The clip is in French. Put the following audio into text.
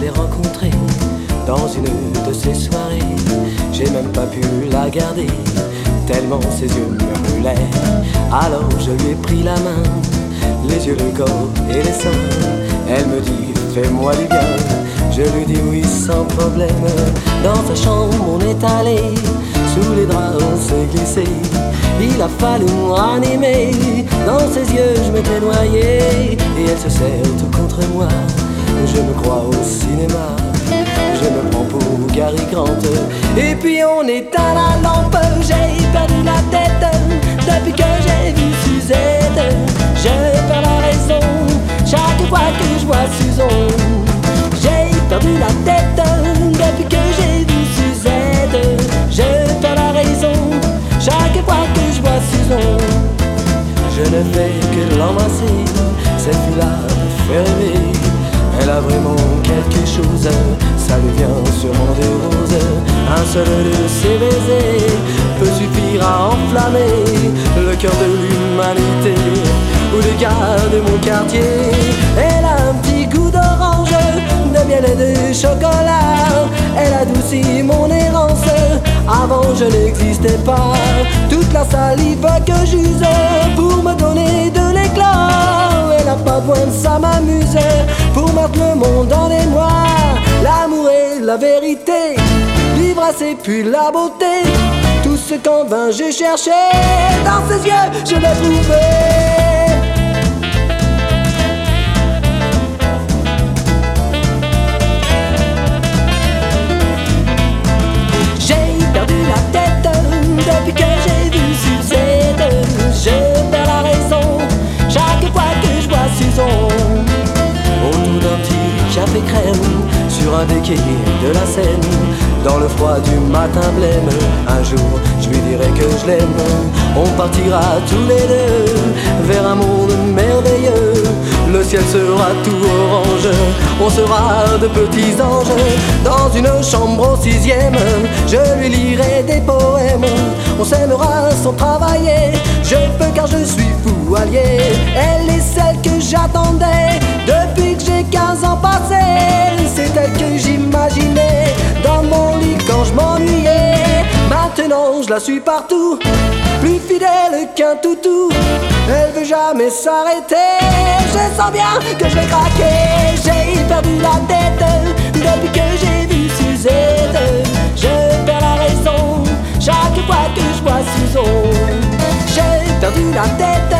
l'ai rencontrée dans une de ces soirées. J'ai même pas pu la garder, tellement ses yeux me brûlaient. Alors je lui ai pris la main, les yeux, le corps et les seins. Elle me dit fais-moi du bien, je lui dis oui sans problème. Dans sa chambre on est allé, sous les draps on s'est glissé. Il a fallu m'animer, dans ses yeux je m'étais noyé. Et elle se serre tout contre moi, je me crois au cinéma. Je me prends pour Gary Grant. Et puis on éteint la lampe, j'ai perdu la tête depuis que j'ai vu Suzette. Je perds la raison chaque fois que je vois Susan. J'ai perdu la tête depuis que j'ai vu Suzette. Je perds la raison chaque fois que je vois Susan. Je ne fais que l'embrasser, cette fille-là me fait rêver. Elle a vraiment quelque chose, ça lui vient sûrement des roses. Un seul de ses baisers peut suffire à enflammer le cœur de l'humanité ou les gars de mon quartier. Elle a un petit goût d'orange, de miel et de chocolat. Elle adoucit mon errance, avant je n'existais pas. Toute la salive que j'use pour me donner de l'éclat. Elle n'a pas besoin de ça m'amuse pour mettre le monde en émoi. L'amour et la vérité, l'ivresse et puis la beauté. Tout ce qu'en vain j'ai cherché, dans ses yeux je l'ai trouvé. J'ai perdu la tête depuis que j'ai vu Suzette. Je perds la raison chaque fois que je vois Susan. Autour d'un petit café crème, sur un des quais de la Seine, dans le froid du matin blême. Un jour je lui dirai que je l'aime. On partira tous les deux vers un monde merveilleux. Le ciel sera tout orange, on sera de petits anges. Dans une chambre au 6e, je lui lirai des poèmes. On s'aimera sans travailler, je peux car je suis fou allié. Elle est celle que j'attendais depuis que j'ai 15 ans passés. C'est elle que j'imaginais dans mon lit quand je m'ennuyais. Maintenant je la suis partout, plus fidèle qu'un toutou. Elle veut jamais s'arrêter, je sens bien que je vais craquer. J'ai perdu la tête depuis que j'ai vu Suzette. Je perds la raison chaque fois que je vois Susan. J'ai perdu la tête